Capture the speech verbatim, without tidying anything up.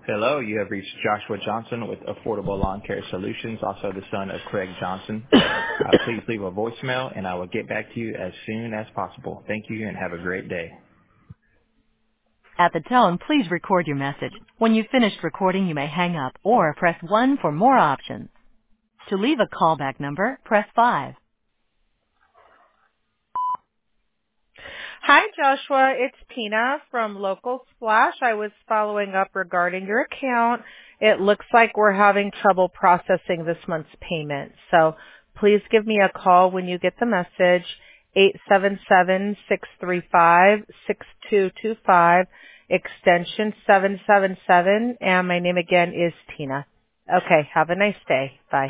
Hello, you have reached Joshua Johnson with Affordable Lawn Care Solutions, also the son of Craig Johnson. Uh, please leave a voicemail and I will get back to you as soon as possible. Thank you and have a great day. At the tone, please record your message. When you've finished recording, you may hang up or press one for more options. To leave a callback number, press five. Hi, Joshua. It's Tina from Local Splash. I was following up regarding your account. It looks like we're having trouble processing this month's payment. So please give me a call when you get the message, eight seven seven, six three five, six two two five, extension seven seven seven, and my name again is Tina. Okay, have a nice day. Bye.